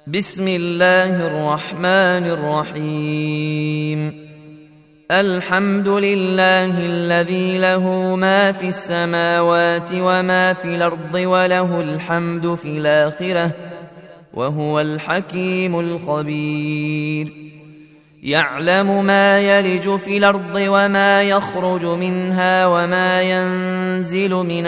بسم الله الرحمن الرحيم. الحمد لله الذي له ما في السماوات وما في الأرض وله الحمد في الآخرة وهو الحكيم الخبير. يعلم ما يلج في الأرض وما يخرج منها وما ينزل من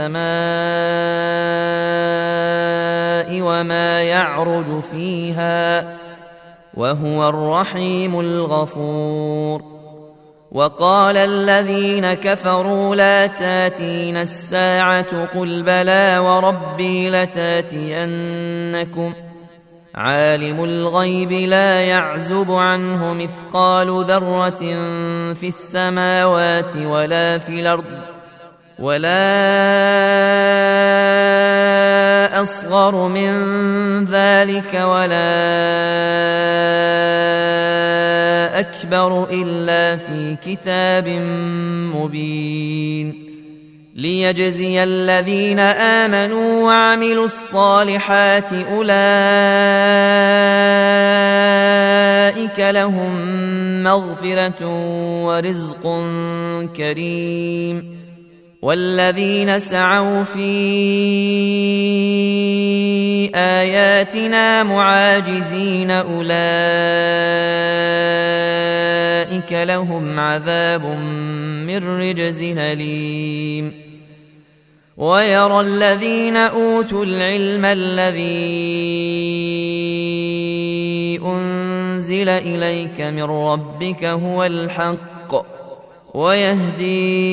السماء وما يعرج فيها وهو الرحيم الغفور. وقال الذين كفروا لا تاتين الساعة قل بلى وربي لتاتينكم عالم الغيب لا يعزب عنه مثقال ذرة في السماوات ولا في الأرض ولا أصغر من ذلك ولا أكبر إلا في كتاب مبين ليجزي الذين آمنوا وعملوا الصالحات أولئك لهم مغفرة ورزق كريم. والذين سعوا في آياتنا معاجزين أولئك لهم عذاب من رجز أليم. ويرى الذين أوتوا العلم الذي أنزل إليك من ربك هو الحق ويهدي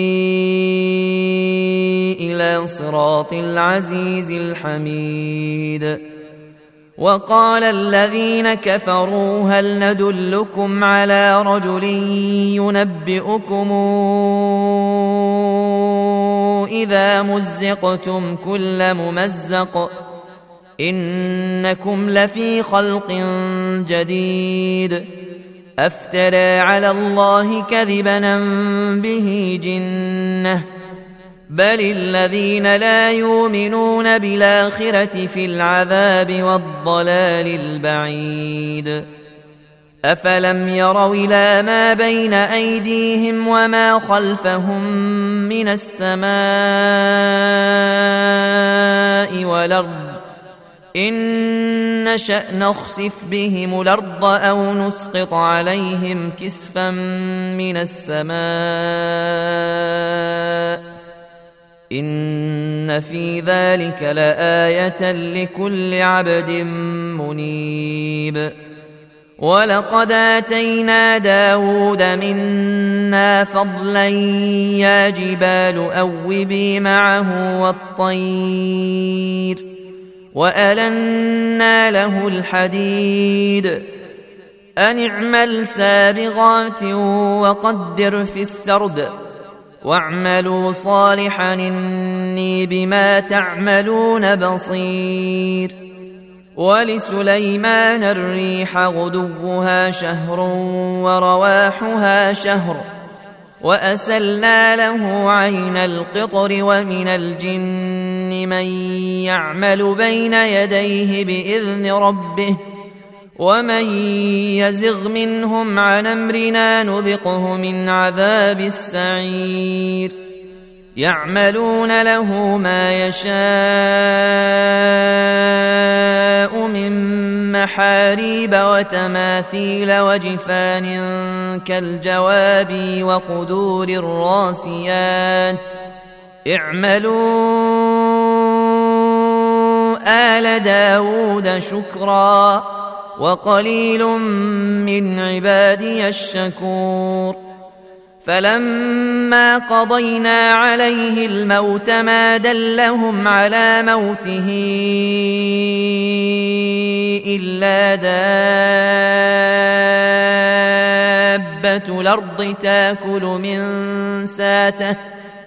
إلى صراط العزيز الحميد. وقال الذين كفروا هل ندلكم على رجل ينبئكم إذا مزقتم كل ممزق إنكم لفي خلق جديد أفترى على الله كذبا به جنة بل الذين لا يؤمنون بالآخرة في العذاب والضلال البعيد. أفلم يروا إلى ما بين أيديهم وما خلفهم من السماء والأرض إن نشأ نخسف بهم الأرض أو نسقط عليهم كسفا من السماء إن في ذلك لآية لكل عبد منيب. ولقد آتينا داود منا فضلا يا جبال أوبي معه والطير وألنا له الحديد أن اعمل سابغات وقدر في السرد واعملوا صالحا إني بما تعملون بصير. ولسليمان الريح غدوها شهر ورواحها شهر وأسلنا له عين القطر ومن الجن من يعمل بين يديه بإذن ربه ومن يزغ منهم عن أمرنا نذقه من عذاب السعير. يعملون له ما يشاء من محاريب وتماثيل وجفان كالجواب وقدور الراسيات اعملوا آل داود شكرا وقليل من عبادي الشكور. فلما قضينا عليه الموت ما دلهم على موته إلا دابة الأرض تاكل من ساته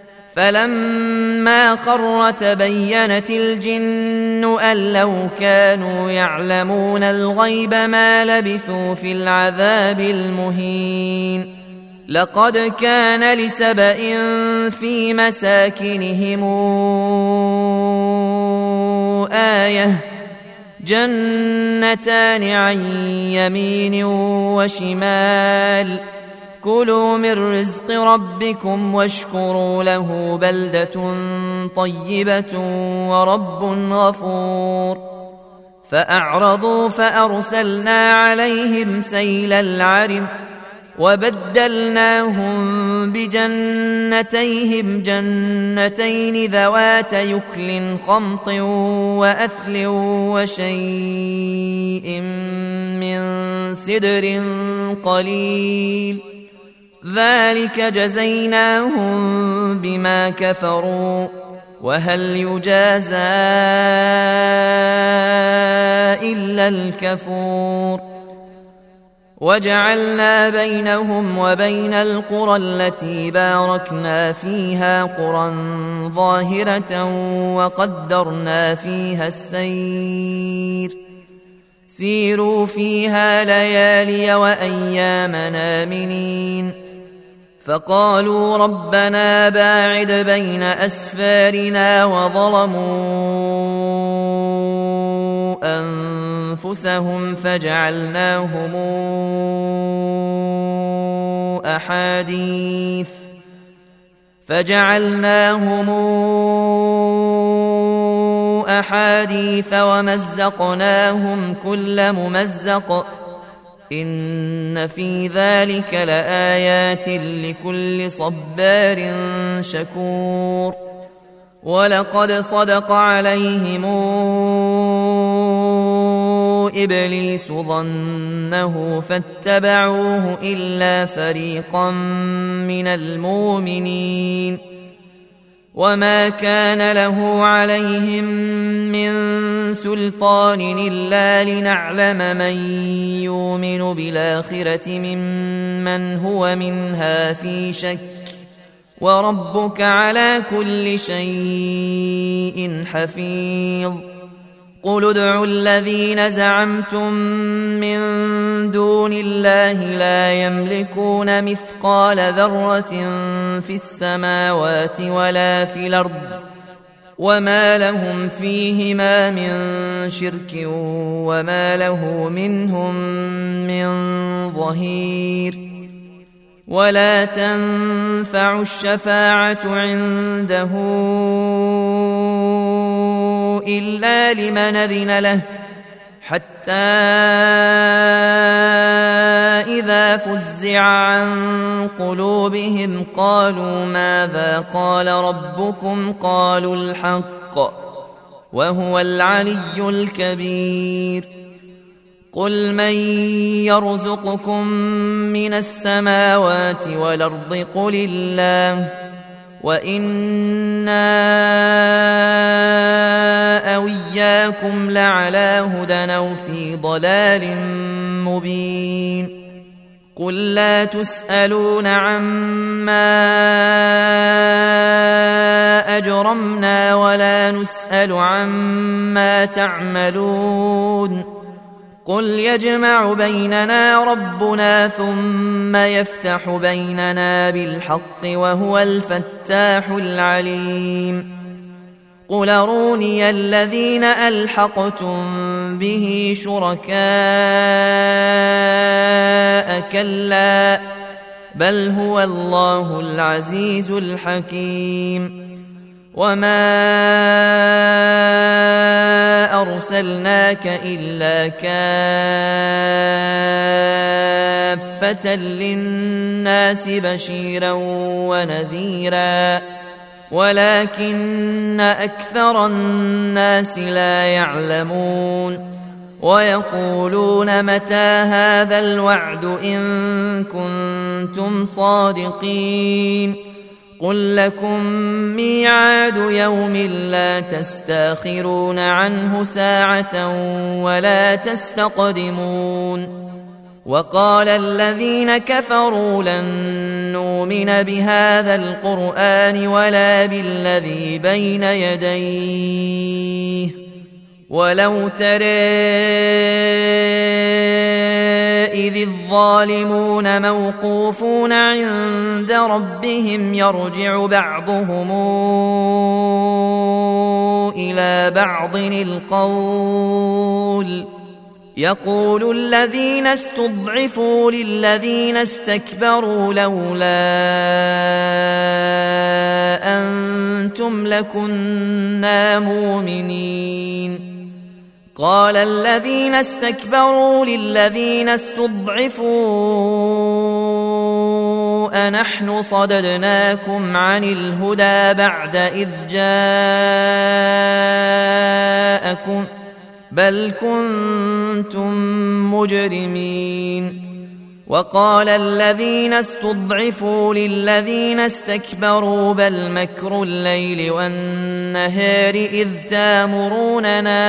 فلما خر تبينت الجن أن لو كانوا يعلمون الغيب ما لبثوا في العذاب المهين. لقد كان لسبإ في مساكنهم آية جنتان عن يمين وشمال كلوا من رزق ربكم واشكروا له بلدة طيبة ورب غفور فأعرضوا فأرسلنا عليهم سيل العرم وبدلناهم بجنتيهم جنتين ذوات يكل خمط وأثل وشيء من سدر قليل ذلك جزيناهم بما كفروا وهل يجازى إلا الكفور وجعلنا بينهم وبين القرى التي باركنا فيها قرى ظاهرة وقدرنا فيها السير سيروا فيها ليالي وأيام آمنين فقالوا ربنا باعد بين أسفارنا وظلموا أنفسهم فجعلناهم أحاديث ومزقناهم كل ممزق إن في ذلك لآيات لكل صبار شكور ولقد صدق عليهم إبليس ظنه فاتبعوه إلا فريقا من المؤمنين وما كان له عليهم من سلطان إلا لنعلم من يؤمن بالآخرة ممن هو منها في شك وربك على كل شيء حفيظ قل ادعوا الذين زعمتم من دون الله لا يملكون مثقال ذرة في السماوات ولا في الأرض وما لهم فيهما من شرك وما له منهم من ظهير ولا تنفع الشفاعة عنده إلا لمن أذن له حتى إذا فزع عن قلوبهم قالوا ماذا قال ربكم قالوا الحق وهو العلي الكبير قل من يرزقكم من السماوات والأرض قل الله وإنا أو إياكم لعلى هدى أو في ضلال مبين قل لا تسألون عما أجرمنا ولا نسأل عما تعملون قل يجمع بيننا ربنا ثم يفتح بيننا بالحق وهو الفتاح العليم قل أروني الذين ألحقتم به شركاء كلا بل هو الله العزيز الحكيم وما أرسلناك إلا كافة للناس بشيرا ونذيرا ولكن أكثر الناس لا يعلمون ويقولون متى هذا الوعد إن كنتم صادقين قل لكم ميعاد يوم لا تستاخرون عنه ساعة ولا تستقدمون وقال الذين كفروا لن نؤمن بهذا القرآن ولا بالذي بين يديه ولو ترى إذ الظالمون موقوفون عند ربهم يرجع بعضهم إلى بعض القول يقول الذين استضعفوا للذين استكبروا لولا أنتم لكنا مؤمنين قال الذين استكبروا للذين استضعفوا أنحن صددناكم عن الهدى بعد إذ جاءكم بل كنتم مجرمين وقال الذين استضعفوا للذين استكبروا بل مكر الليل والنهار إذ تامروننا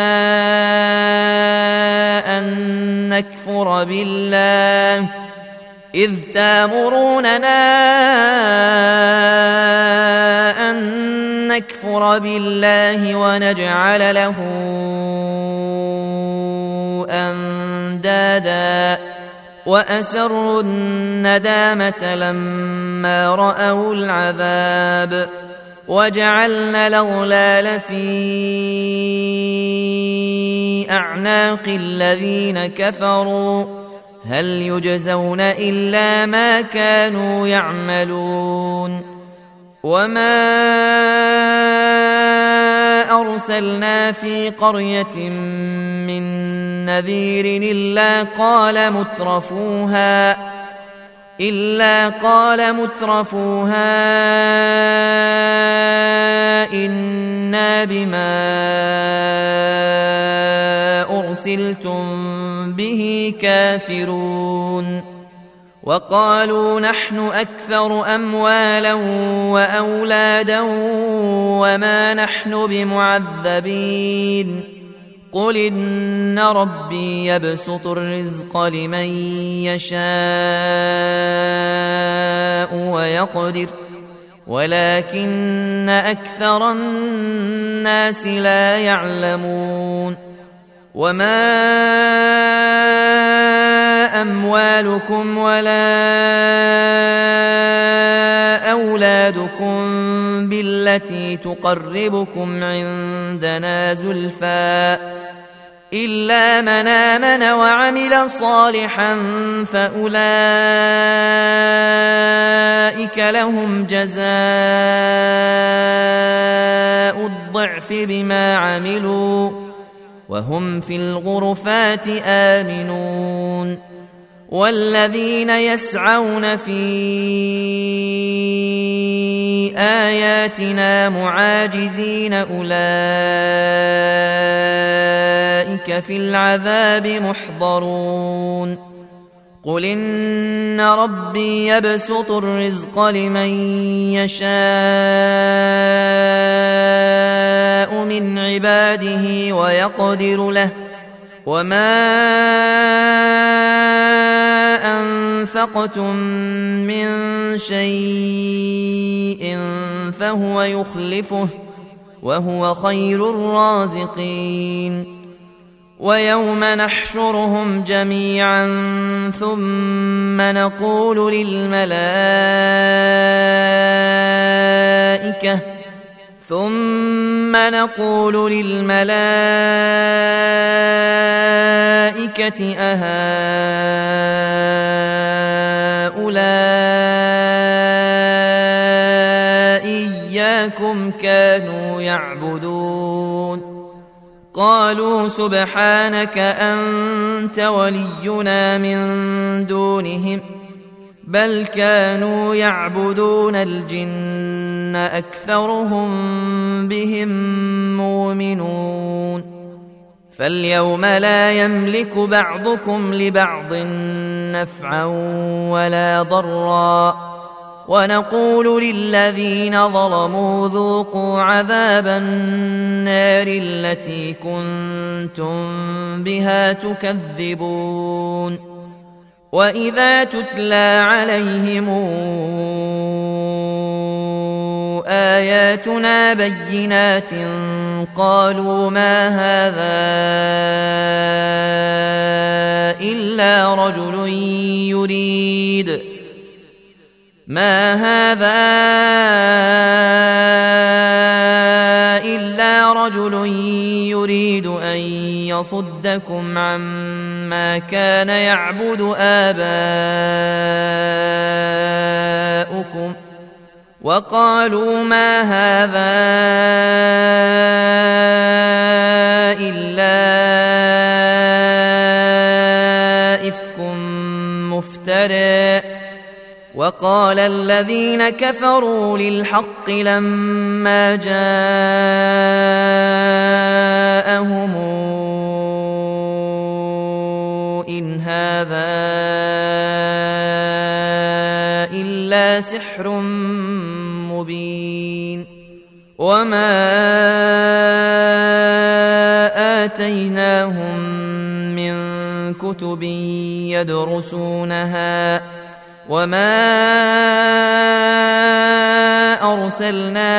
أن نكفر بالله ونجعل له أندادا وأسروا الندامة لما رأوا العذاب وجعلنا الأغلال في أعناق الذين كفروا هل يجزون إلا ما كانوا يعملون وما أرسلنا في قرية من نذير إلا قال مترفوها إنا بما أرسلتم به كافرون وقالوا نحن أكثر أموالا وأولادا وما نحن بمعذبين قل إن ربي يبسط الرزق لمن يشاء ويقدر ولكن أكثر الناس لا يعلمون وما أموالكم ولا أولادكم بالتي تقربكم عندنا زلفى إلا من آمن وعمل صالحا فأولئك لهم جزاء الضعف بما عملوا وهم في الغرفات آمنون والذين يسعون في آياتنا معاجزين أولئك في العذاب محضرون قل إن ربي يبسط الرزق لمن يشاء من عباده ويقدر له وما أنفقتم من شيء فهو يخلفه وهو خير الرازقين ويوم نحشرهم جميعا ثم نقول للملائكة أهؤلاء إياكم كانوا يعبدون قالوا سبحانك أنت ولينا من دونهم بل كانوا يعبدون الجن أكثرهم بهم مؤمنون فاليوم لا يملك بعضكم لبعض نفعا ولا ضرا ونقول للذين ظلموا ذوقوا عذاب النار التي كنتم بها تكذبون وإذا تتلى عليهم آياتنا بينات قالوا ما هذا إلا ليصدكم عما كان يعبد آباؤكم وقالوا ما هذا إلا إفك مفترى وقال الذين كفروا للحق لما جاءهم إن هذا إلا سحر مبين وما آتيناهم من كتب يدرسونها وما أرسلنا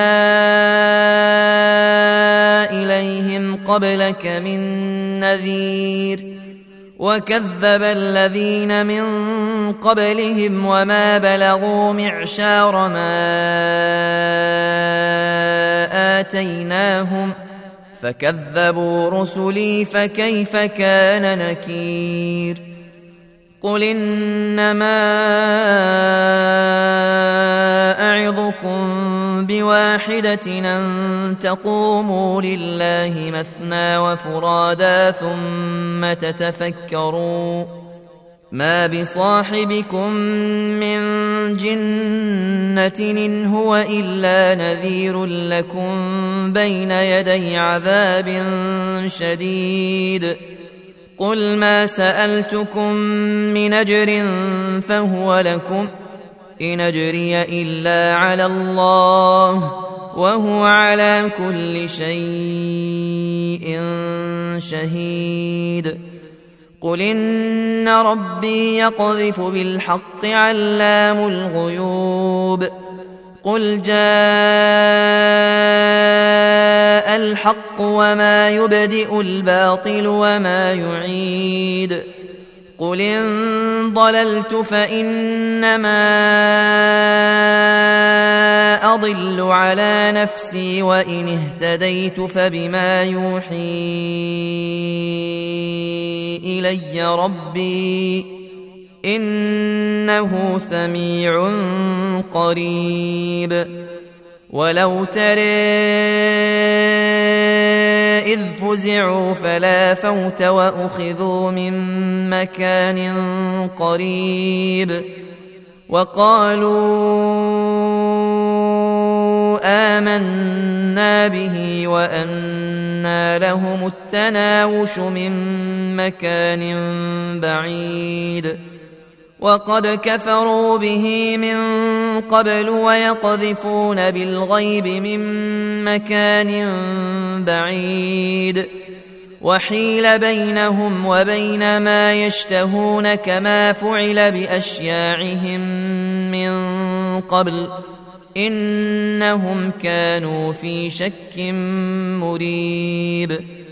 إليهم قبلك من نذير وكذب الذين من قبلهم وما بلغوا معشار ما آتيناهم فكذبوا رسلي فكيف كان نكير قل إنما أعظكم بواحدة أن تقوموا لله مثنى وفرادا ثم تتفكروا ما بصاحبكم من جنة إن هو إلا نذير لكم بين يدي عذاب شديد قل ما سألتكم من أجر فهو لكم إن أجري إلا على الله وهو على كل شيء شهيد قل إن ربي يقذف بالحق علام الغيوب قل جاء الحق وما يبدئ الباطل وما يعيد قل إن ضللت فإنما أضل على نفسي وإن اهتديت فبما يوحي إلي ربي إنه سميع قريب ولو ترى إذ فزعوا فلا فوت وأخذوا من مكان قريب وقالوا آمنا به وأنى لهم التناوش من مكان بعيد وقد كفروا به من قبل ويقذفون بالغيب من مكان بعيد وحيل بينهم وبين ما يشتهون كما فعل بأشياعهم من قبل إنهم كانوا في شك مريب